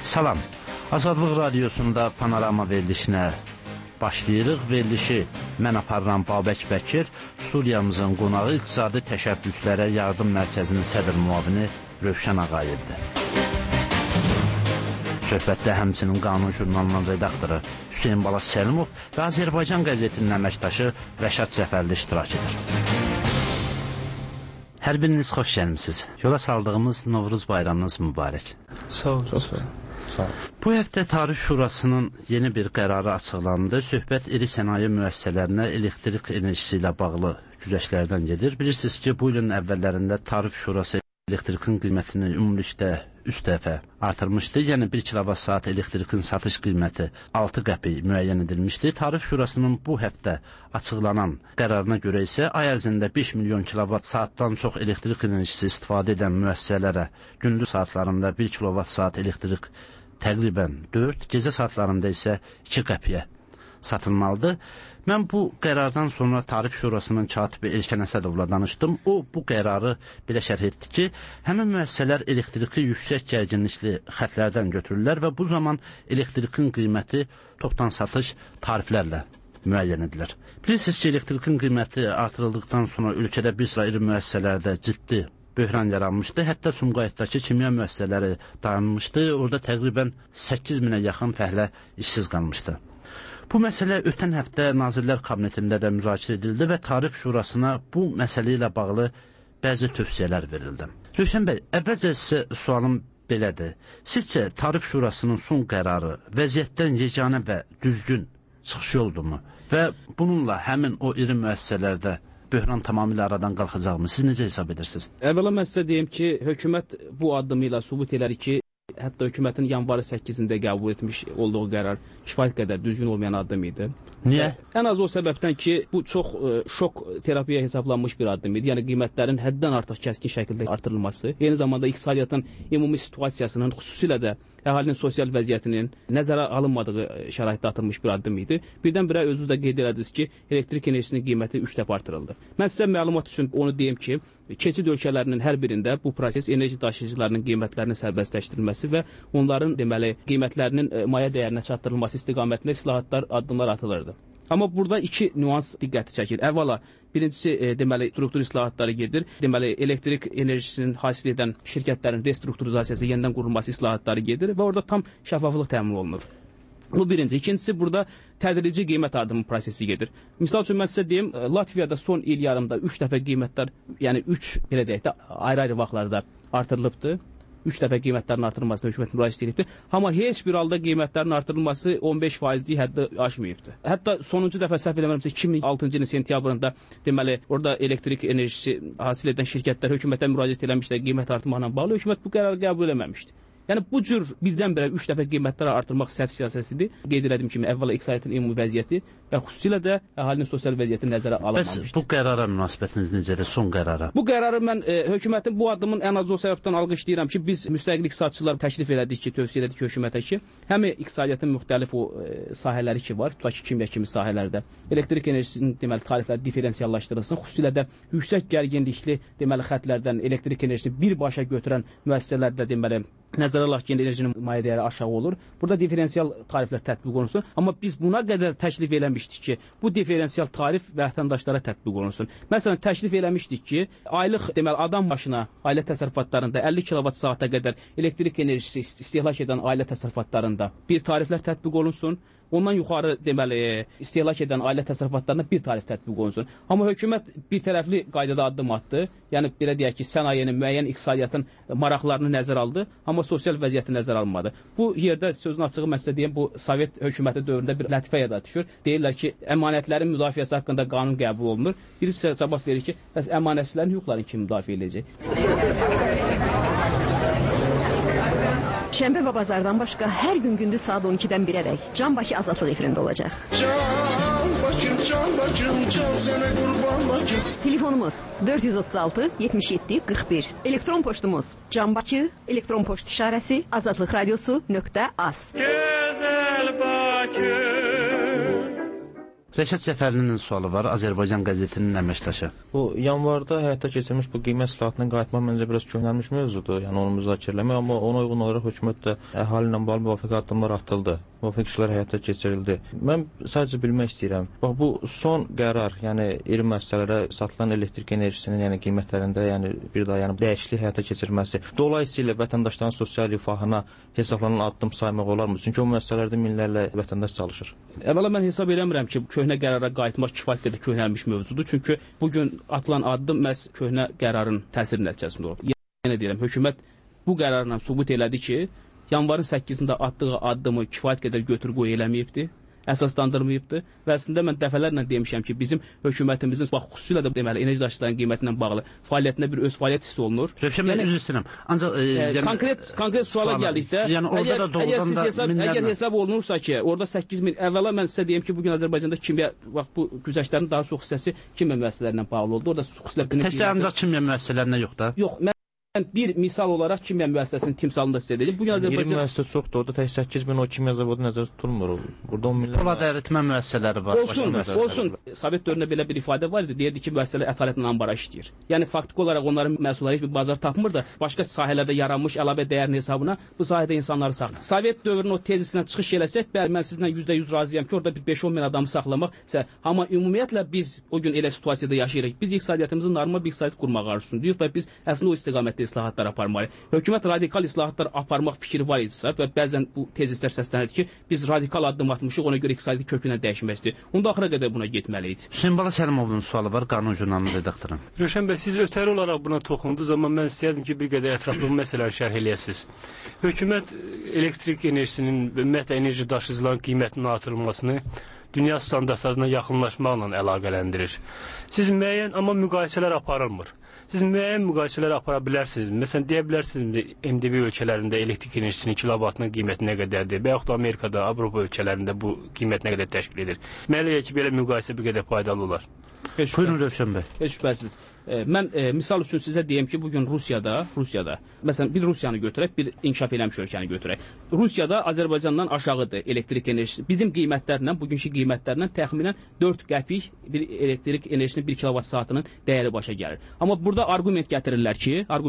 Salam, Azadlıq Radiosunda Panorama verilişinə başlayırıq. Verilişi mən aparıram Babək Bəkir, studiyamızın qonağı İqtisadi Təşəbbüslərə Yardım Mərkəzinin sədr müavini Rövşən Ağayevdir. Söhbətdə həmçinin Qanun jurnalının redaktoru Hüseyin Balas Səlimov və Azərbaycan qəzetinin əməkdaşı Rəşad Cəfərli iştirak edir. Hər biriniz xoş gəlmisiniz. Yola saldığımız Novruz bayramınız mübarək. Sağ olun. Çox sağ olun. Bu həftə Tarif Şurasının yeni bir qərarı açıqlandı. Söhbət iri sənaye müəssisələrinə elektrik enerjisi ilə bağlı güzəştlərdən gedir. Bilirsiniz ki, bu ilin əvvəllərində Tarif Şurası elektrikin qiymətini ümumilikdə 3 dəfə artırmışdı. Yəni 1 kilovat-saat elektrikin satış qiyməti 6 qəpik müəyyən edilmişdi. Tarif Şurasının bu həftə açıqlanan qərarına görə isə ay ərzində 5 milyon kilovat-saatdan çox elektrik enerjisi istifadə edən müəssisələrə gündüz saatlarında 1 kilovat-saat elektrik təqribən 4, gecə saatlarında isə 2 qəpiyə satılmalıdır. Mən bu qərardan sonra Tarif Şurasının katibi Elşən Əsədovla danışdım. O, bu qərarı belə şərh etdi ki, həmin müəssisələr elektriki yüksək gərginlikli xətlərdən götürürlər və bu zaman elektrikin qiyməti topdan satış tariflərlə müəyyən edilir. Bilirsiniz ki, elektrikin qiyməti artırıldıqdan sonra ölkədə bir sıra iri müəssisələrdə ciddi böhran yaranmışdı. Hətta Sumqayıtdakı kimya müəssisələri dayanmışdı. Orada təqribən 8 minə yaxın fəhlə işsiz qalmışdı. Bu məsələ ötən həftə Nazirlər Kabinetində də müzakirə edildi və Tarif Şurasına bu məsələ ilə bağlı bəzi tövsiyələr verildi. Rövşən bəy, əvvəlcə sizə sualım belədir. Sizcə Tarif Şurasının son qərarı vəziyyətdən yeganə və düzgün çıxış yoldumu və bununla həmin o iri müəssisələrdə böhran tamamilə aradan qalxacaqmı? Siz necə hesab edirsiniz? Əvvəla mən sizə deyim ki, hökumət bu addımı ilə sübut edir ki, hətta hökumətin yanvarı 8-də qəbul etmiş olduğu qərar kifayət qədər düzgün olmayan addım idi. Niyə? Ən az o səbəbdən ki, bu çox şok terapiya hesablanmış bir addım idi. Yəni qiymətlərin həddən artıq kəskin şəkildə artırılması, eyni zamanda iqtisadiyyatın ümumi situasiyasının, xüsusilə də əhalinin sosial vəziyyətinin nəzərə alınmadığı şəraitdə atılmış bir addım idi. Birdən-birə özünüz də qeyd elədiniz ki, elektrik enerjisinin qiyməti 3 dəfə artırıldı. Mən sizə məlumat üçün onu deyim ki, keçid ölkələrinin hər birində bu proses enerji daşıyıcılarının qiymətlərinin sərbəstləşdirilməsi və onların deməli qiymətlərinin maya dəyərinə çatdırılması istiqamətində islahatlar, addımlar atılırdı. Amma burada iki nüans diqqəti çəkir. Əvvəla, birincisi deməli struktur islahatları gedir. Deməli elektrik enerjisinin hasil edən şirkətlərin restrukturizasiyası, yenidən qurulması islahatları gedir və orada tam şəffaflıq təmin olunur. Bu birinci. İkincisi, burada tədrici qiymət artımı prosesi gedir. Misal üçün, mən sizə deyim, Latviyada son il yarımda 3 dəfə qiymətlər, yəni 3 belə deyək də, ayrı-ayrı vaxtlarda artırılıbdır. 3 dəfə qiymətlərin artırılmasına hökumət müraciət edibdir. Amma heç bir halda qiymətlərin artırılması 15%-lik həddə aşmayıbdır. Hətta sonuncu dəfə səhv eləmirəmsə 2006-cı ilin sentyabrında deməli orada elektrik enerjisi hasil edən şirkətlər hökumətə müraciət etmişlər qiymət artımı ilə bağlı. Hökumət bu qərarı qəbul eləməmişdi. Yəni bu cür birdən-birə 3 dəfə qiymətləri artırmaq səhv siyasətidir. Qeyd etdiyim kimi əvvəla iqtisadiyyatın ümumi vəziyyəti və xüsusilə də əhalinin sosial vəziyyəti nəzərə alınmamışdır. Bəs bu qərara münasibətiniz necədir, son qərara? Bu qərarı mən hökumətin bu addımın ən az o səbəbdən alqışlayıram ki, biz müstəqil iqtisadçılar təklif elədik ki, tövsiyə elədik hökumətə ki, həm iqtisadiyyatın müxtəlif o sahələri ki var, tutaq ki, kimya kimi sahələrdə elektrik enerjisinin deməli tarifləri diferensiallaşdırılsın, xüsusilə də yüksək gərginlikli deməli xətlərdən elektrik enerjisini birbaşa götürən müəssisələrdə deməli nəzərə alaq ki, enerjinin maya dəyəri aşağı olur. Burada diferensial tariflər tətbiq olunsun. Amma biz buna qədər təklif eləmişdik ki, bu diferensial tarif vətəndaşlara tətbiq olunsun. Məsələn, təklif eləmişdik ki, aylıq deməli adam başına ailə təsərrüfatlarında 50 kilovat-saata qədər elektrik enerjisi istehlak edən ailə təsərrüfatlarında bir tariflər tətbiq olunsun. Ondan yuxarı deməli istehlak edən ailə təsərrüfatlarına bir tarif tətbiq olunsun. Amma hökumət bir tərəfli qaydada addım atdı. Yəni belə deyək ki, sənayenin müəyyən iqtisadiyyatın maraqlarını nəzərə aldı, amma sosial vəziyyəti nəzərə alınmadı. Bu yerdə sözün açığı mən sizə deyim, bu Sovet hökuməti dövründə bir lətifə yada düşür. Deyirlər ki, əmanətlərin müdafiəsi haqqında qanun qəbul olunur. Birisi cavab verir ki, bəs əmanətçilərin hüquqlarını kim müdafiə edəcək? Şənbə və bazardan başqa hər gün gündüz saat 12-dən 1-ədək Can Bakı Azadlıq efirində olacaq. Can Bakım, can Bakım, can sənə qurban Bakım. Telefonumuz 436 77 41. Elektron poçtumuz Can Bakı, elektron poçt işarəsi azadlıqradiosu.az. Gözəl Bakı. Rəşad Cəfərlinin sualı var, Azərbaycan qəzetinin əməkdaşı. Bu yanvarda həyata keçirilmiş bu qiymət islahatına qayıtmaq məncə biraz köhnəlmiş mövzudur. Yəni onu müzakirə etmək, amma ona uyğun olaraq hökumət də əhali ilə bağlı müvafiq addımlar atıldı. Müvafiq işlər həyata keçirildi. Mən sadəcə bilmək istəyirəm. Bax bu son qərar, yəni iri müəssisələrə satılan elektrik enerjisinin, yəni qiymətlərində, yəni bir daha yəni dəyişiklik həyata keçirilməsi dolayısıyla vətəndaşların sosial rifahına hesablanan addım saymaq olarmı? Çünki o müəssisələrdə minlərlə vətəndaş çalışır. Əvvəla mən hesab eləmirəm ki, köhnə qərara qayıtmaq kifayət qədər köhnəlmiş mövzudur. Çünki bugün atılan addım məhz köhnə qərarın təsiri nəticəsində olur. Yenə deyirəm, hökumət bu qərarla sübut elədi ki, yanvarın 8-də atdığı addımı kifayət qədər götür-qoy eləməyibdi, əsaslandırmayıbdı və əslində mən dəfələrlə demişəm ki, bizim hökumətimizin bax xüsusilə də deməli enerji daşıyıcıların qiymətinə bağlı fəaliyyətinə bir öz fəaliyyət hissi olunur. Rövşən bəy, üzr istəyirəm. Ancaq konkret suala gəldikdə, yəni orada da doğrudan da əgər hesab olunursa ki, orada 8000 əvvəla mən sizə deyim ki, bugün Azərbaycanda kimya bax bu güzəştlərin daha çox hissəsi kimya müəssisələrindən bağlı oldu. Orada xüsusilə təkcə ancaq kimya müəssisələrinə yox da. Yox, mən bir misal olaraq kimya müəssisəsinin timsalını da sizə dedim. Bugün Azərbaycan 20 müəssisə çoxdur. Orada tək 8000 o kimya zavodu nəzərdə tutulmur. Burada 10 minlərlə polad əritmə müəssisələri var. Olsun. Sovet dövründə belə bir ifadə var idi. Deyirdi ki, müəssisələr ətalətlə ambara işləyir. Yəni faktiki olaraq onların məhsulları heç bir bazar tapmır da, başqa sahələrdə yaranmış əlavə dəyərin hesabına bu sahədə insanları saxlayır. Sovet dövrünün o tezisinə çıxış eləsək, bəli, mən sizinlə %100 razıyam ki, orada bir 5-10 min adamı saxlamaq, amma ümumiyyətlə biz o gün elə situasiyada yaşayırıq. Biz iqtisadiyyatımızı normal bir iqtisadiyyat qurmağa arzusundayıq və biz əslində o istiqamətdə islahatlar aparmalıyıq. Hökumət radikal islahatlar aparmaq fikri var idisə və bəzən bu tezislər səslənir ki, biz radikal addım atmışıq, ona görə iqtisadi kökündən dəyişmək istəyir. Onda axıra qədər buna getməli idi. Hüseyn Bala Səlimovun sualı var, Qanun jurnalının redaktoru. Rövşən bəy, siz ötəri olaraq buna toxundunuz, amma mən istəyərdim ki, bir qədər ətraflı məsələləri şərh eləyəsiniz. Hökumət elektrik enerjisinin, ümumiyyətlə enerji daşıyıcıların qiymətinin artırılmasını dünya standartlarına yaxınlaşmaqla əlaqələndirir. Siz müəyyən, amma müqayisələr aparılmır. Siz müəyyən müqayisələr apara bilərsiniz. Məsələn, deyə bilərsiniz MDB ölkələrində elektrik enerjisinin kilovatının qiyməti nə qədərdir və yaxud da Amerikada, Avropa ölkələrində bu qiymət nə qədər təşkil edir. Mənə elə ki, belə müqayisə bir qədər faydalı olar. Buyurun Rövşən bəy. Heç şübhəsiz. Mən misal üçün sizə deyim ki, bugün Rusiyada, məsələn, bir Rusiyanı götürək, bir inkişaf eləmiş ölkəni götürək. Rusiyada Azərbaycandan aşağıdır elektrik enerjisi. Bizim qiymətlərlə, bugünkü qiymətlərlə təxminən 4 qəpik bir elektrik enerjisinin 1 kilovat saatının dəyəri başa gəlir. Amma burada argument gətirirlər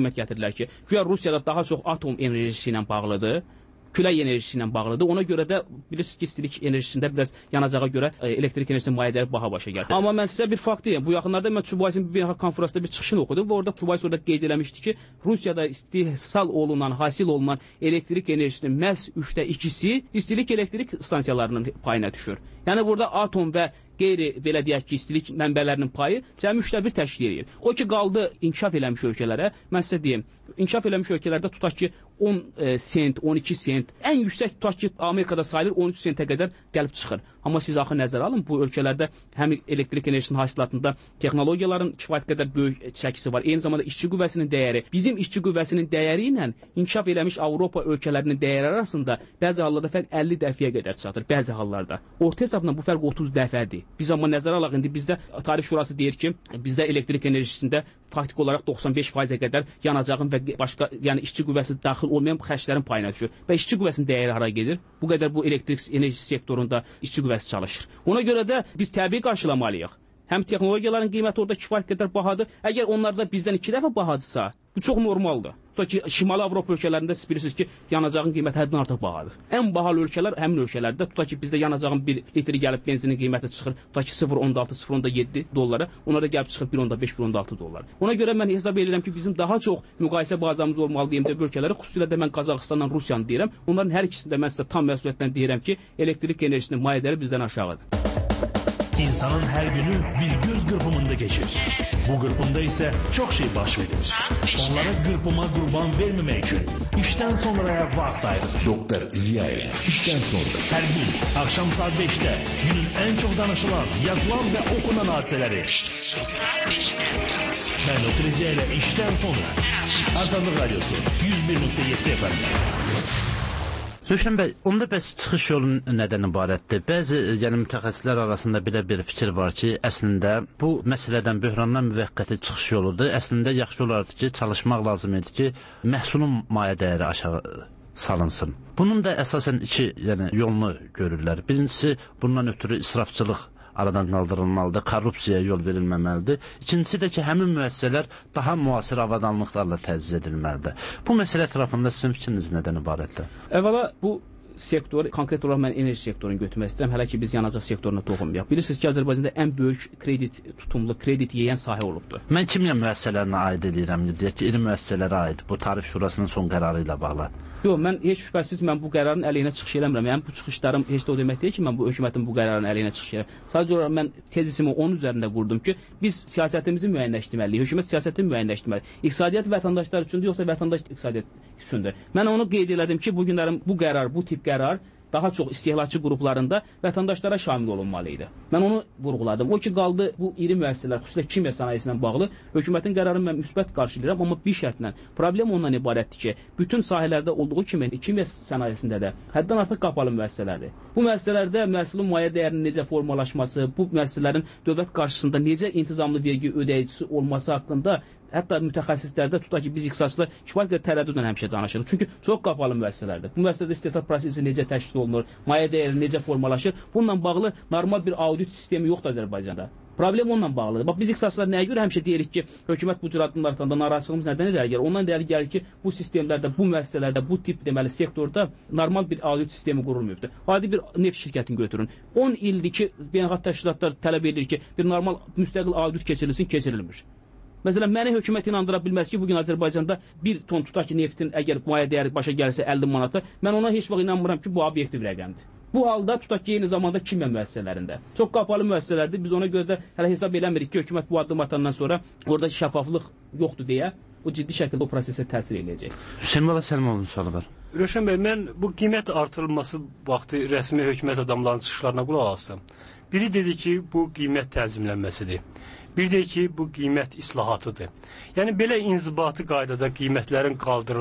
ki, güya Rusiyada daha çox atom enerjisi ilə bağlıdır. Külək enerjisi ilə bağlıdır. Ona görə də bilirsiniz ki, istilik enerjisində biraz yanacağa görə elektrik enerjisinin maliyyə baha başa gəlir. Amma mən sizə bir fakt deyim. Bu yaxınlarda mən Çubayis'in bir beynəlxalq konfransında bir çıxışını oxudum və orada Çubayis orada qeyd eləmişdi ki, Rusiyada istehsal olunan, hasil olunan elektrik enerjisinin məhz 2/3 istilik elektrik stansiyalarının payına düşür. Yəni burada atom və qeyri belə deyək ki, istilik mənbələrinin payı cəmi 3/1 təşkil edir. O ki qaldı inkişaf eləmiş ölkələrə, mən sizə deyim, inkişaf eləmiş ölkələrdə tutaq ki 10 sent, 12 sent, ən yüksək tutaq ki Amerikada sayılır 13 sentə qədər gəlib çıxır. Amma siz axı nəzərə alın, bu ölkələrdə həm elektrik enerjisinin hasilatında texnologiyaların kifayət qədər böyük çəkisi var. Eyni zamanda işçi qüvvəsinin dəyəri, bizim işçi qüvvəsinin dəyəri ilə inkişaf eləmiş Avropa ölkələrinin dəyəri arasında bəzi hallarda fərq 50 dəfəyə qədər çatır, bəzi hallarda. Orta hesabla bu fərq 30 dəfədir. Biz amma nəzərə alaq, indi bizdə Tarix Şurası deyir ki, bizdə elektrik enerjisində faktiki olaraq 95%-ə qədər yanacağın və başqa, yəni işçi qüvvəsi daxil olmayan xərclərin payına düşür. Və işçi qüvvəsinin dəyəri hara gedir? Bu qədər bu elektrik enerjisi sektorunda işçi qüvvəsi çalışır. Ona görə də biz təbii qarşılamalıyıq. Həm texnologiyaların qiyməti orada kifayət qədər bahadır. Əgər onlar da bizdən 2 dəfə bahadırsa, bu çox normaldır. Tutaq ki, Şimali Avropa ölkələrində siz bilirsiniz ki, yanacağın qiyməti həddən artıq bahadır. Ən bahalı ölkələr həmin ölkələrdə. Tutaq ki, bizdə yanacağın 1 litri gəlib benzinin qiyməti çıxır. Tutaq ki, 0.16-0.7 dollara. Onlara gəlib çıxır 1.5-1.6 dollar. Ona görə mən hesab edirəm ki, bizim daha çox müqayisə bazamız olmalı deyim də bu ölkələrə. Xüsusilə də mən Qazaxıstanla Rusiyanı deyirəm. Onların hər ikisində mən sizə tam məsuliyyətlə deyirəm ki, elektrik enerjisinin mayyələri bizdən aşağıdır. İnsanın her günü bir göz kırpımında geçir. Bu kırpımda ise çok şey baş verir. Onlara kırpıma kurban vermemek için işten sonraya vakit ayırır. Doktor Ziyaeli işten sonra. Her gün akşam saat 5'te günün en çok danışılan, yazılan ve okunan hadiseleri. Ben Doktor Ziyaeli işten sonra. Azadlık Radyosu 101.7 FM. Rövşən bəy, onda bəs çıxış yolun nədən ibarətdir? Bəzi mütəxəssislər arasında belə bir fikir var ki, əslində bu məsələdən, böhrandan müvəqqəti çıxış yoludur. Əslində yaxşı olardı ki, çalışmaq lazım idi ki, məhsulun mayə dəyəri aşağı salınsın. Bunun da əsasən iki yolunu görürlər. Birincisi, bundan ötürü israfçılıq aradan qaldırılmalıdır, korrupsiyaya yol verilməməlidir. İkincisi də ki, həmin müəssisələr daha müasir avadanlıqlarla təchiz edilməlidir. Bu məsələ ətrafında sizin fikriniz nədən ibarətdir? Əvvəla bu sektor, konkret olaraq mən enerji sektorunu götürmək istəyirəm. Hələ ki biz yanacaq sektoruna toxunmayaq. Bilirsiniz ki, Azərbaycanda ən böyük kredit tutumlu, kredit yeyən sahə olubdur. Mən kimya müəssisələrinə aid edirəm, deyək ki, iri müəssisələrə aid bu tarif şurasının son qərarı ilə bağlı. Yox, mən heç şübhəsiz mən bu qərarın əleyhinə çıxış eləmirəm. Yəni bu çıxışlarım heç də o demək deyil ki, mən bu hökumətin bu qərarının əleyhinə çıxış edirəm. Sadəcə olaraq mən tezisimi onun üzərində qurdum ki, biz siyasətimizi müəyyənləşdirməliyik, hökumət siyasətini müəyyənləşdirməlidir. İqtisadiyyat vətəndaşlar üçündür, yoxsa vətəndaş iqtisadiyyat üçündür? Mən onu qeyd elədim ki, bu günlərin bu qərar, bu tip qərar daha çox istehlakçı qruplarında vətəndaşlara şamil olunmalı idi. Mən onu vurğuladım. O ki, qaldı bu iri müəssisələr, xüsusilə kimya sənayesindən bağlı, hökumətin qərarını mən müsbət qarşılayıram, amma bir şərtlə. Problem ondan ibarətdir ki, bütün sahələrdə olduğu kimi kimya sənayesində də həddən artıq qapalı müəssisələrdir. Bu müəssisələrdə məhsulun maye dəyərinin necə formalaşması, bu müəssisələrin dövlət qarşısında necə intizamlı vergi ödəyicisi olması haqqında hətta mütəxəssislərdə tutaq ki, biz iqtisadçılar kifayət qədər tərəddüdlə həmişə danışırıq. Çünki çox qapalı müəssisələrdir. Bu müəssisədə istehsal prosesi necə təşkil olunur, maye dəyəri necə formalaşır, bununla bağlı normal bir audit sistemi yoxdur Azərbaycanda. Problem onunla bağlıdır. Bax, biz iqtisadçılar nəyə görə həmişə deyirik ki, hökumət bu cür addımlar atanda narahatçılığımız nədən irəli gəlir? Ondan irəli gəlir ki, bu sistemlərdə, bu müəssisələrdə, bu tip deməli sektorda normal bir audit sistemi qurulmayıbdır. Adi bir neft şirkətini götürün. 10 ildir ki, beynəlxalq təşkilatlar tələb edir ki, bir normal müstəqil audit keçirilsin, keçirilmir. Məsələn, məni hökumət inandıra bilməz ki, bugün Azərbaycanda bir ton tutaq ki, neftin əgər maye dəyəri başa gəlsə 50 manata, mən ona heç vaxt inanmıram ki, bu obyektiv rəqəmdir. Bu halda tutaq ki, eyni zamanda kimya müəssisələrində. Çox qapalı müəssisələrdir. Biz ona görə də hələ hesab eləmirik ki, hökumət bu addım atandan sonra oradakı şəffaflıq yoxdur deyə o ciddi şəkildə o prosesə təsir eləyəcək. Hüseyn Bala Səlimovun sualı var. Rövşən bəy, mən bu qiymət artırılması vaxtı rəsmi hökumət adamlarının çıxışlarına qulaq alsam. Biri dedi ki, bu qiymət tənzimlənməsidir. Bir də ki, bu qiymət islahatıdır. Yəni, belə inzibati qaydada qiymətlərin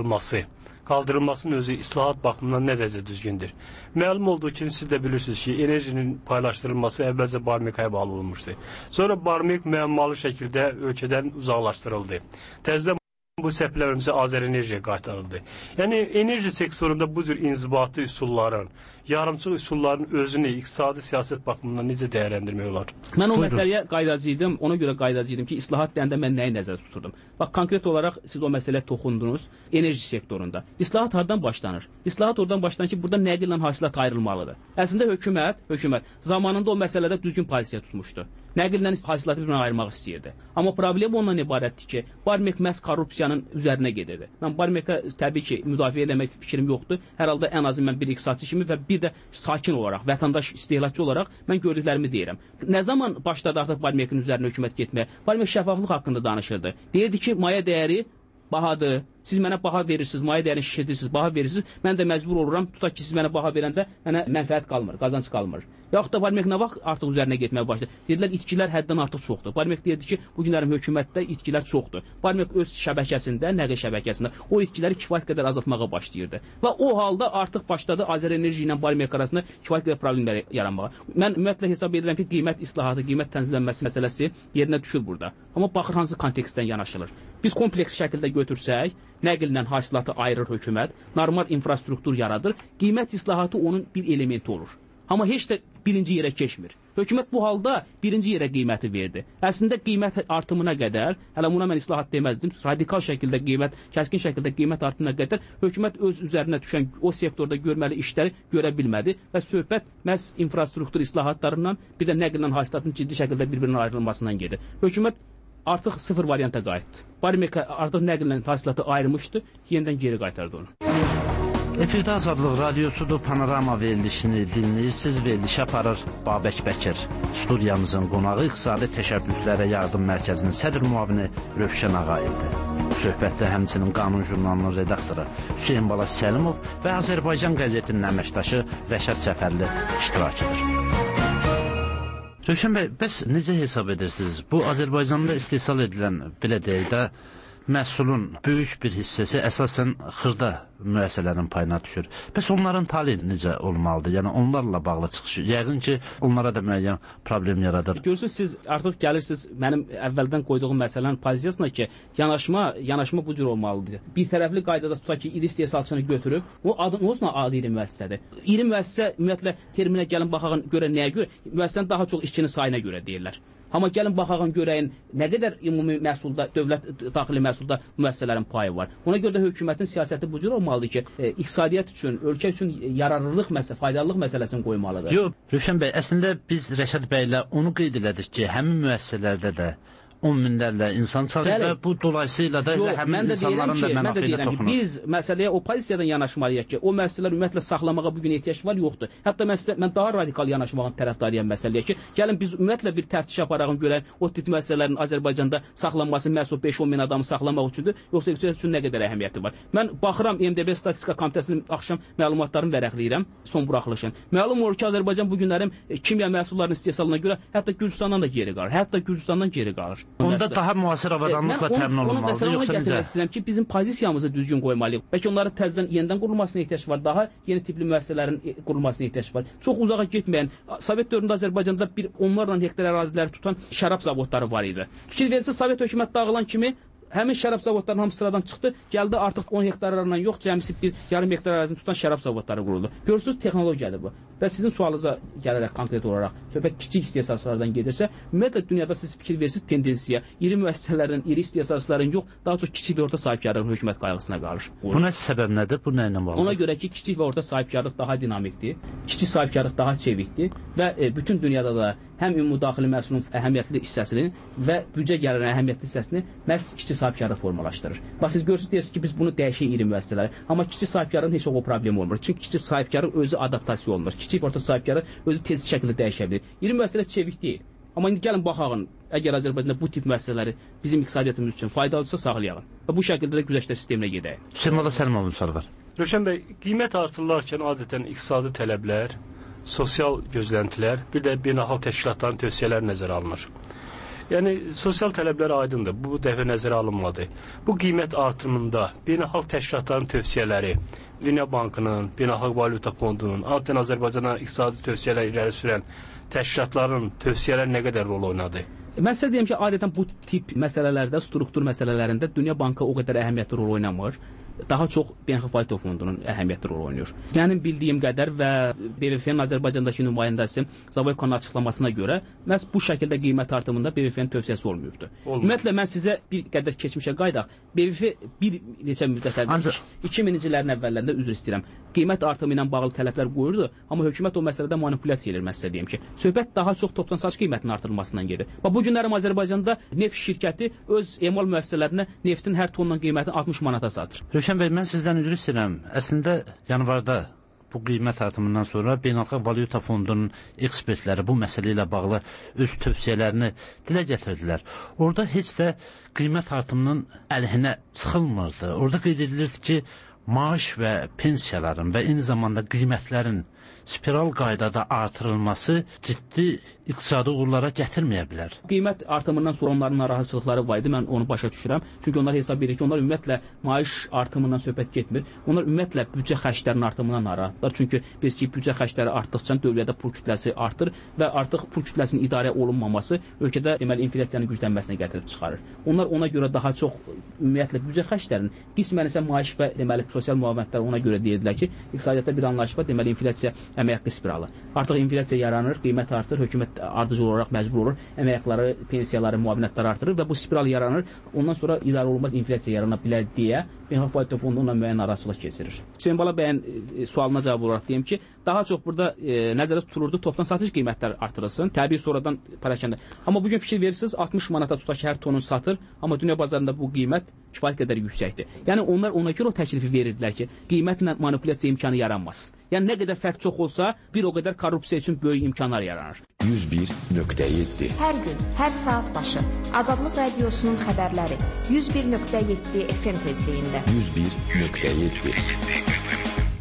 qaldırılmasının özü islahat baxımından nə dərəcə düzgündür. Məlum olduğu kimi, siz də bilirsiniz ki, enerjinin paylaşdırılması əvvəlcə Barmekaya bağlı olunmuşdu. Sonra Barmek müəmmalı şəkildə ölkədən uzaqlaşdırıldı. Təzədən bu səhvlərimizə Azərenerjiyə qaytarıldı. Yəni, enerji sektorunda bu cür inzibati üsulların, yarımçıq üsulların özünü iqtisadi siyasət baxımından necə dəyərləndirmək olar? Mən o məsələyə qaydacıydım, ona görə qaydacıydım ki, islahat deyəndə mən nəyi nəzərdə tuturdum? Bax, konkret olaraq siz o məsələyə toxundunuz enerji sektorunda. İslahat hardan başlanır? İslahat oradan başlanır ki, burada nəqillə hasilat ayrılmalıdır. Əslində hökumət zamanında o məsələdə düzgün pozisiya tutmuşdu. Nəqillə hasilatı bir-birinə ayırmaq istəyirdi. Amma problem ondan ibarətdir ki, Barmek məhz korrupsiyanın üzərinə gedirdi. Mən Barmeka təbii ki, müdafiə eləmək fikrim yoxdur. Hər halda ən azı mən bir iqtisadçı kimi və bir də sakin olaraq, vətəndaş istehlakçı olaraq mən gördüklərimi deyirəm. Nə zaman başladı artıq Barmekin üzərinə hökumət getməyə? Barmek şəffaflıq haqqında danışırdı. Deyirdi ki, maye dəyəri bahadır. Siz mənə baha verirsiniz, maye dəyərini şişirdirsiniz, baha verirsiniz. Mən də məcbur oluram, tutaq ki, siz mənə baha verəndə mənə mənfəət qalmır, qazanc qalmır. Yaxud da Barmek nə vaxt artıq üzərinə getməyə başladı? Dedilər, itkilər həddən artıq çoxdur. Barmek deyirdi ki, bu günlərin hökumətdə itkilər çoxdur. Barmek öz şəbəkəsində, nəql şəbəkəsində o itkiləri kifayət qədər azaltmağa başlayırdı. Və o halda artıq başladı Azərenerji ilə Barmek arasında kifayət qədər problemlər yaranmağa. Mən ümumiyyətlə hesab edirəm ki, qiymət islahatı, qiymət tənzimlənməsi məsələsi yerinə düşür burada. Amma baxır hansı kontekstdən yanaşılır. Biz kompleks şəkildə götürsək, nəqllə hasilatı ayırır hökumət, normal infrastruktur yaradır, qiymət islahatı onun bir elementi olur. Amma heç də birinci yerə keçmir. Hökumət bu halda birinci yerə qiyməti verdi. Əslində qiymət artımına qədər, hələ buna mən islahat deməzdim, radikal şəkildə qiymət, kəskin şəkildə qiymət artımına qədər hökumət öz üzərinə düşən o sektorda görməli işləri görə bilmədi və söhbət məhz infrastruktur islahatlarından, bir də nəqllə hasilatın ciddi şəkildə bir-birinin ayrılmasından gedir. Hökumət artıq sıfır varianta qayıtdı. Barmeka artıq nəqllə hasilatı ayırmışdı, yenidən geri qaytardı onu. Efirdə Azadlıq Radiosudur, Panorama verilişini dinləyirsiniz, verilişi aparır Babək Bəkir. Studiyamızın qonağı İqtisadi Təşəbbüslərə Yardım Mərkəzinin sədr müavini Rövşən Ağayevdir. Söhbətdə həmçinin Qanun jurnalının redaktoru Hüseyn Bala Səlimov və Azərbaycan qəzetinin əməkdaşı Rəşad Cəfərli iştirak edir. Rövşən bəy, bəs necə hesab edirsiniz? Bu Azərbaycanda istehsal edilən, belə deyək də, məhsulun böyük bir hissəsi əsasən xırda müəssisələrin payına düşür. Bəs onların tali necə olmalıdır? Yəni onlarla bağlı çıxış, yəqin ki, onlara da müəyyən problem yaradır. Görürsünüz, siz artıq gəlirsiniz mənim əvvəldən qoyduğum məsələnin pozisiyasına ki, yanaşma bu cür olmalıdır. Bir tərəfli qaydada tutaq ki, iri istehsalçını götürüb, o olsun adı iri müəssisədir. İri müəssisə ümumiyyətlə terminə gəlin baxağın görə nəyə görə? Müəssisənin daha çox işçinin sayına görə deyirlər. Amma gəlin baxağın görəyin nə qədər ümumi məhsulda, dövlət daxili məhsulda müəssisələrin payı var. Ona görə də hökumətin siyasəti bu cür olmalıdır ki, iqtisadiyyat üçün, ölkə üçün yararlılıq məsələsi, faydalılıq məsələsini qoymalıdır. Yox, Rövşən bəy, əslində biz Rəşad bəylə onu qeyd elədik ki, həmin müəssisələrdə də 10 minlərlə insan çalışır və bu dolayısıyla da həmin insanların da mənafeyinə toxunur. Biz məsələyə o pozisiyadan yanaşmalıyıq ki, o müəssisələr ümumiyyətlə saxlamağa bugün ehtiyac var, yoxdur. Hətta mən daha radikal yanaşmağın tərəfdarıyam məsələyə ki, gəlin biz ümumiyyətlə bir təftiş aparağın görən o tip müəssisələrin Azərbaycanda saxlanması məhz o 5-10 min adamı saxlamaq üçündür, yoxsa iqtisadiyyat üçün nə qədər əhəmiyyəti var. Mən baxıram MDB Statistika Komitəsinin axşam məlumatlarını vərəqləyirəm, son buraxılışın. Məlum olur ki, Azərbaycan bu günlərin kimya məhsullarının istehsalına görə hətta Gürcüstandan da geri qalır. Onda daha müasir avadanlıqla təmin olunmalıdır, yoxsa necə? Mən istəyirəm ki, bizim pozisiyamızı düzgün qoymalıyıq. Bəlkə onların təzədən yenidən qurulmasına ehtiyac var, daha yeni tipli müəssisələrin qurulmasına ehtiyac var. Çox uzağa getməyən, Sovet dövründə Azərbaycanda onlarla hektar əraziləri tutan şərab zavodları var idi. Fikir verirsə, Sovet hökumət dağılan kimi həmin şərab zavodlarının hamısı sıradan çıxdı, gəldi artıq 10 hektarlarla yox, cəmisi bir yarım hektar ərazini tutan şərab zavodları quruldu. Görürsünüz, texnologiyadır bu. Və sizin sualınıza gələrək konkret olaraq söhbət kiçik istehsalçılardan gedirsə, ümumiyyətlə dünyada siz fikir verirsiniz tendensiya, iri müəssisələrin, iri istehsalçıların yox, daha çox kiçik və orta sahibkarlıq hökumət qayğısına qalır. Buna səbəb nədir? Bu nə ilə bağlıdır? Ona görə ki, kiçik və orta sahibkarlıq daha dinamikdir, kiçik sahibkarlıq daha çevikdir və bütün dünyada da həm ümumi daxili məhsulun əhəmiyyətli hissəsini və büdcə gəlirinin əhəmiyyətli hissəsini məhz kiçik sahibkarlıq formalaşdırır. Bax siz görürsünüz ki, biz bunu dəyişək iri müəssisələrə, amma kiçik sahibkarlığın heç o problemi olmur. Çünki kiçik sahibkarlıq özü adaptasiya olunur. Kiçik orta sahibkarlıq özü tez şəkildə dəyişə bilir. İri müəssisələr çevik deyil. Amma indi gəlin baxağın, əgər Azərbaycanda bu tip müəssisələri bizim iqtisadiyyatımız üçün faydalıdırsa sağlayalım. Və bu şəkildə də güzəştə sisteminə gedək. Hüseyn Səlimovun sualı var. Rövşən bəy, qiymət artırılarkən adətən iqtisadi tələblər, sosial gözləntilər, bir də beynəlxalq təşkilatların tövsiyələri nəzərə alınır. Yəni, sosial tələblər aydındır, bu dəfə nəzərə alınmadı. Bu qiymət artırımında beynəlxalq təşkilatların tövsiyələri, Dünya Bankının, Beynəlxalq Valyuta Fondunun, adətən Azərbaycana iqtisadi tövsiyələr irəli sürən təşkilatların tövsiyələri nə qədər rol oynadı? Mən sizə deyim ki, adətən bu tip məsələlərdə, struktur məsələlərində Dünya Bankı o qədər əhəmiyyətli rol oynamır. Daha çox Beynəlxalq Valyuta Fondunun əhəmiyyətli rol oynayır. Mənim bildiyim qədər və BVF-nin Azərbaycandakı nümayəndəsi Zavoykonun açıqlamasına görə məhz bu şəkildə qiymət artımında BVF-nin tövsiyəsi olmayıbdır. Ümumiyyətlə mən sizə bir qədər keçmişə qaydaq. BVF bir neçə müddət əvvəl 2000-ci illərin əvvəllərində üzr istəyirəm. Qiymət artımı ilə bağlı tələblər qoyurdu, amma hökumət o məsələdə manipulyasiya edir, mən sizə deyim ki. Söhbət daha çox topdan saç qiymətinin artırılmasından gedir. Və bu günlərim Azərbaycanda neft şirkəti öz emal müəssisələrinə neftin hər tonunun qiymətini 60 manata satır. Rövşən bəy, mən sizdən üzr istəyirəm. Əslində yanvarda bu qiymət artımından sonra Beynəlxalq Valyuta Fondunun ekspertləri bu məsələ ilə bağlı öz tövsiyələrini dilə gətirdilər. Orada heç də qiymət artımının əleyhinə çıxılmırdı. Orada qeyd edilirdi ki, maaş və pensiyaların və eyni zamanda qiymətlərin spiral qaydada artırılması ciddi iqtisadi uğurlara gətirməyə bilər. Qiymət artımından sonra onların narahatçılıqları var idi, mən onu başa düşürəm. Çünki onlar hesab edir ki, onlar ümumiyyətlə maaş artımından söhbət getmir. Onlar ümumiyyətlə büdcə xərclərinin artımından narahatlar. Çünki biz ki, büdcə xərcləri artdıqca dövlətdə pul kütləsi artır və artıq pul kütləsinin idarə olunmaması ölkədə deməli inflyasiyanın güclənməsinə gətirib çıxarır. Onlar ona görə daha çox ümumiyyətlə büdcə xərclərinin qismən isə maaş və deməli sosial müavinətlər ona görə deyirlər ki, iqtisadiyyatda bir anlayış var, deməli inflyasiya əmək haqqı spiralı. Artıq inflyasiya yaranır, qiymət artır, hökumət ardıcıl olaraq məcbur olur, əmək haqqları, pensiyaları, müavinətləri artırır və bu spiral yaranır. Ondan sonra idarə olunmaz inflyasiya yarana bilər deyə Beynəlxalq Valyuta Fondu onunla müəyyən narahatçılıq keçirir. Hüseyn Bala bəyin sualına cavab olaraq deyim ki, daha çox burada nəzərdə tutulurdu topdan satış qiymətləri artırılsın, təbii sonradan paylaşanda. Amma bugün fikir verirsiniz 60 manata tutaq ki, hər tonun satır, amma dünya bazarında bu qiymət kifayət qədər yüksəkdir. Yəni onlar ona görə o təklifi verirdilər ki, qiymətlə manipulyasiya imkanı yaranmaz. Yəni nə qədər fərq çox olsa, bir o qədər korrupsiya üçün böyük imkanlar yaranır. 101.7 Hər gün, hər saat başı Azadlıq Radiosunun xəbərləri 101.7 FM tezliyində. 101.7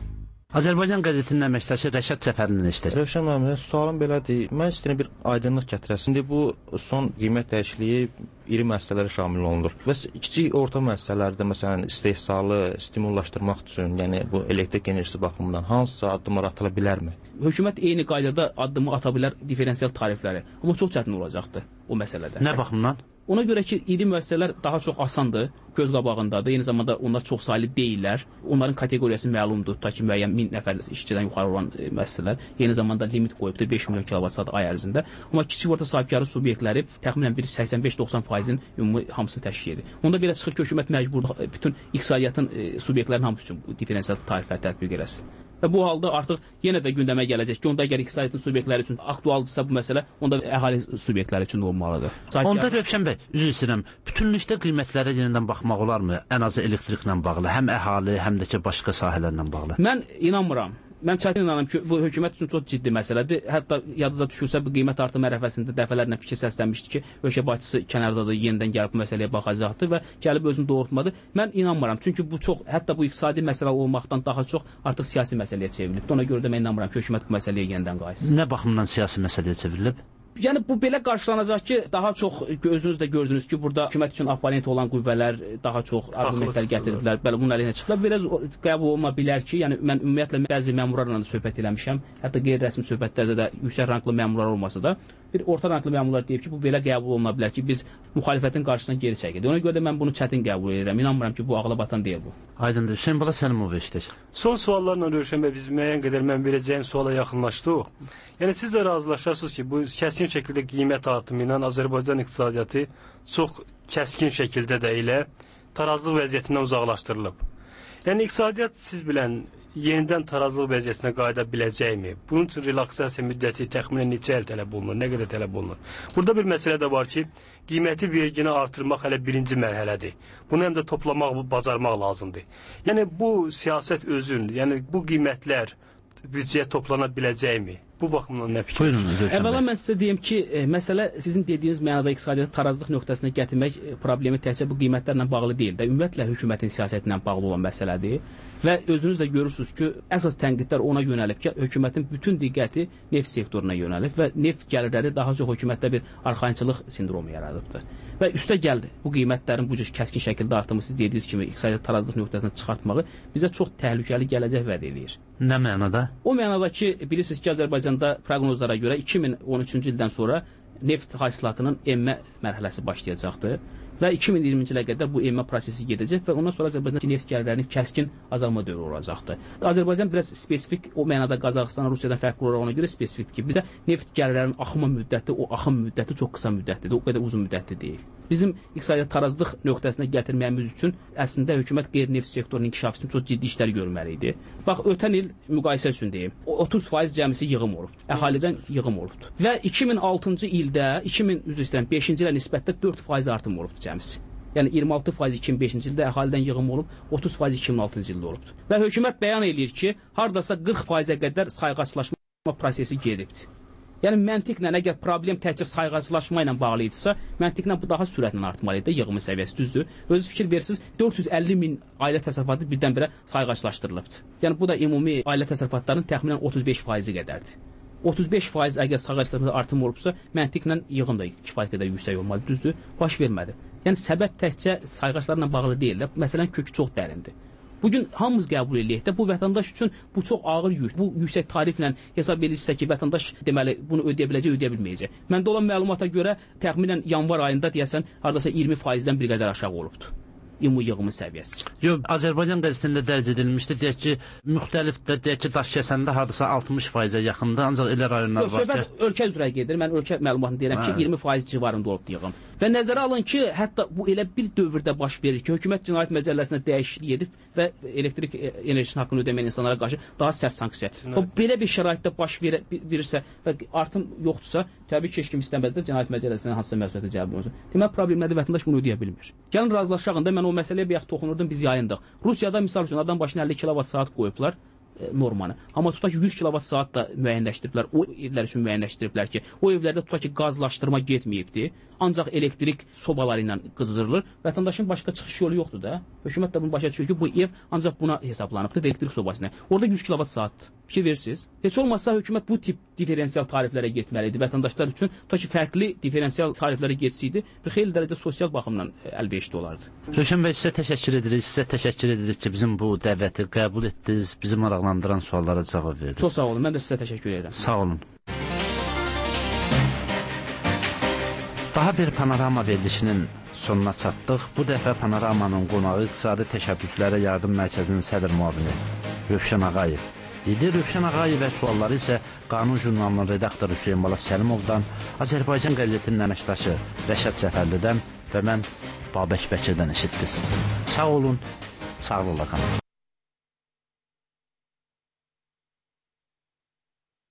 Azərbaycan qəzetinin əməkdaşı Rəşad Səfərlinin işdir. Rövşən müəllim, sualım belədir. Mən istəyirəm bir aydınlıq gətirəsin. İndi bu son qiymət dəyişikliyi iri müəssisələrə şamil olunur. Bəs kiçik orta müəssisələrdə məsələn istehsalı stimullaşdırmaq üçün, yəni bu elektrik enerjisi baxımından hansısa addımlar atıla bilərmi? Hökumət eyni qaydada addımı ata bilər diferensial tarifləri. Amma çox çətin olacaqdır o məsələdə. Nə baxımdan? Ona görə ki, iri müəssisələr daha çox asandır, göz qabağındadır. Eyni zamanda onlar çox saylı deyirlər. Onların kateqoriyası məlumdur. Ta ki, müəyyən 1000 nəfər işçidən yuxarı olan müəssisələr. Eyni zamanda limit qoyubdur 5 milyon kilovat-saat ay ərzində. Amma kiçik orta sahibkarlıq subyektləri təxminən 85-90%-in ümumi hamısını təşkil edir. Onda belə çıxır ki, hökumət məcburdur bütün iqtisadiyyatın subyektlərin hamısı üçün diferensial tariflər tətbiq eləsin. Və bu halda artıq yenə də gündəmə gələcək ki, onda əgər iqtisadiyyatın subyektləri üçün aktualdırsa bu məsələ, onda əhali subyektləri üçün olmalıdır. Onda Rövşən bəy, üzr istəyirəm, bütünlükdə qiymətlərə yenidən baxmaq olarmı? Ən azı elektriklə bağlı, həm əhali, həm də ki, başqa sahələrlə bağlı. Mən inanmıram. Mən çətin inanıram ki, bu hökumət üçün çox ciddi məsələdir. Hətta yadınıza düşürsə, bu qiymət artım ərəfəsində dəfələrlə fikir səslənmişdi ki, ölkə başçısı kənardadır, yenidən gəlib bu məsələyə baxacaqdır və gəlib özünü doğrultmadı. Mən inanmıram. Çünki bu çox, hətta bu iqtisadi məsələ olmaqdan daha çox artıq siyasi məsələyə çevrilib. Ona görə də mən inanmıram ki, hökumət bu məsələyə yenidən qayıtsın. Nə baxımdan siyasi məsələyə çevrilib? Yəni bu belə qarşılanacaq ki, daha çox özünüz də gördünüz ki, burada hökumət üçün oponent olan qüvvələr daha çox argumentlər gətirdilər. Bəli, bunun əleyhinə çıxdılar. Belə qəbul oluna bilər ki, yəni mən ümumiyyətlə bəzi məmurlarla da söhbət eləmişəm. Hətta qeyri-rəsmi söhbətlərdə də yüksək ranqlı məmurlar olmasa da bir orta ranqlı məmurlar deyib ki, bu belə qəbul oluna bilər ki, biz müxalifətin qarşısına geri çəkildik. Ona görə də mən bunu çətin qəbul edirəm. İnanmıram ki, bu ağla batan deyil bu. Aydındır. Hüseyn Bala Səlimov işdir. Son suallarla Rövşən bəy biz müəyyən qədər mən verəcəyim suala yaxınlaşdıq. Yəni siz də razılaşarsınız ki, bu kəskin şəkildə qiymət artımı ilə Azərbaycan iqtisadiyyatı çox kəskin şəkildə də elə tarazlıq vəziyyətindən uzaqlaşdırılıb. Yəni iqtisadiyyat siz bilən yenidən tarazlıq vəziyyətinə qayıda biləcəkmi? Bunun üçün relaksasiya müddəti təxminən neçə il tələb olunur, nə qədər tələb olunur? Burada bir məsələ də var ki, qiyməti vergini artırmaq hələ birinci mərhələdir. Bunu həm də toplamaq, bacarmaq lazımdır. Yəni bu siyasət özün, yəni bu qiymətlər büdcəyə toplana biləcəkmi? Bu baxımdan nə fikir? Əvvəla mən sizə deyim ki, məsələ sizin dediyiniz mənada iqtisadiyyatı tarazlıq nöqtəsinə gətirmək problemi təkcə bu qiymətlərlə bağlı deyil də, ümumiyyətlə hökumətin siyasəti ilə bağlı olan məsələdir. Və özünüz də görürsünüz ki, əsas tənqidlər ona yönəlib ki, hökumətin bütün diqqəti neft sektoruna yönəlib və neft gəlirləri daha çox hökumətdə bir arxayınçılıq sindromu yaradıbdır. Və üstə gəldi bu qiymətlərin bu cür kəskin şəkildə artımı siz dediyiniz kimi iqtisadiyyat tarazlıq nöqtəsinə çıxartmağı bizə çox təhlükəli gələcək vəd edir. Nə mənada? O mənada ki, bilirsiniz ki, Azərbaycanda proqnozlara görə 2013-cü ildən sonra neft hasilatının emmə mərhələsi başlayacaqdır və 2020-ci ilə qədər bu emmə prosesi gedəcək və ondan sonra Azərbaycan neft gəlirlərinin kəskin azalma dövrü olacaqdır. Azərbaycan biraz spesifik, o mənada Qazaxıstan, Rusiyadan fərqli olaraq ona görə spesifikdir ki, bizə neft gəlirlərinin axımı müddəti, o axım müddəti çox qısa müddətlidir, o qədər uzun müddətli deyil. Bizim iqtisadiyyat tarazlıq nöqtəsinə gətirməyimiz üçün əslində hökumət qeyri-neft sektorunun inkişafı üçün çox ciddi işlər görməli idi. Bax, ötən il müqayisə üçün deyim, 30% cəmisi yığım olub, əhalidən yığım olubdur. Və 2006-cı ildə, 2005-ci ilə nisbətdə 4% artım olubdur cəmisi. Yəni 26% 2005-ci ildə əhalidən yığım olub, 30% 2006-cı ildə olubdur. Və hökumət bəyan edir ki, hardasa 40%-ə qədər sayğaclaşma prosesi gedibdir. Yəni məntiqlə əgər problem təkcə sayğaclaşma ilə bağlı idisə, məntiqlə bu daha sürətlə artmalı idi, yığımın səviyyəsi düzdür. Özünüz fikir verirsiniz, 450 min ailə təsərrüfatı birdən-birə sayğaclaşdırılıbdır. Yəni bu da ümumi ailə təsərrüfatlarının təxminən 35% qədərdir. 35% əgər sayğaclaşmada artım olubsa, məntiqlə yığım da kifayət qədər yüksək olmalı, düzdür, baş vermədi. Yəni səbəb təkcə sayğaclarla bağlı deyil, məsələn kökü çox dərindir. Bugün hamımız qəbul eləyək də, bu vətəndaş üçün bu çox ağır yük. Bu yüksək tariflə hesab edilirsə ki, vətəndaş deməli bunu ödəyə biləcək, ödəyə bilməyəcək. Məndə olan məlumata görə təxminən yanvar ayında deyəsən hardasa 20%-dən bir qədər aşağı olubdur. ümumi yığımın səviyyəsi. Yox, Azərbaycan qəzetində dərc edilmişdi. Deyək ki, müxtəlifdir. Deyək ki, Daşkəsəndə hardasa 60%-ə yaxındır, ancaq elə rayonlar var ki... Söhbət ölkə üzrə gedir. Mən ölkə məlumatını deyirəm ki, 20% civarında olub yığım. Və nəzərə alın ki, hətta bu elə bir dövrdə baş verir ki, hökumət cinayət məcəlləsinə dəyişiklik edib və elektrik enerjisinin haqqını ödəməyən insanlara qarşı daha sərt sanksiya. O belə bir şəraitdə baş verirsə və artım yoxdursa, təbii ki, heç kim istəməzdir cinayət məcəlləsindən hansısa məsuliyyətə cəlb olunsun. Demək, problemlərdə vətəndaş bunu ödəyə bilmir. Gəlin razılaşağında mən o məsələyə bir toxunurdum, biz yayındıq. Rusiyada misal üçün adam başına 50 kilovat saat qoyublar. normanı. Amma tutaq ki 100 kilovat-saat da müəyyənləşdiriblər, o evlər üçün müəyyənləşdiriblər ki, o evlərdə tutaq ki qazlaşdırma getməyibdi, ancaq elektrik sobaları ilə qızdırılır. Vətəndaşın başqa çıxış yolu yoxdur da. Hökumət də bunu başa düşür ki, bu ev ancaq buna hesablanıbdır, elektrik sobasına. Orada 100 kilovat-saat fikir verirsiniz. Heç olmazsa hökumət bu tip diferensial tariflərə getməlidir. Vətəndaşlar üçün tutaq ki fərqli diferensial tariflərə getsəydi, bir xeyli dərəcədə sosial baxımdan əlverişli olardı. Rövşən bəy, sizə təşəkkür edirik. Sizə təşəkkür edirik ki, bizim bu dəvəti qəbul etdiniz, bizi maraqlandıran suallara cavab verdiniz. Çox sağ olun. Mən də sizə təşəkkür edirəm. Sağ olun. Daha bir panorama verilişinin sonuna çatdıq. Bu dəfə panoramanın qonağı İqtisadi Təşəbbüslərə Yardım Mərkəzinin sədr müavini Rövşən Ağayev idi. Rövşən Ağayev və sualları isə Qanun jurnalının redaktoru Hüseyin Bala Səlimovdan, Azərbaycan qəzetinin əməkdaşı Rəşad Cəfərlidən və mən Babək Bəkirdən eşitdiniz. Sağ olun, sağlıqla qalın.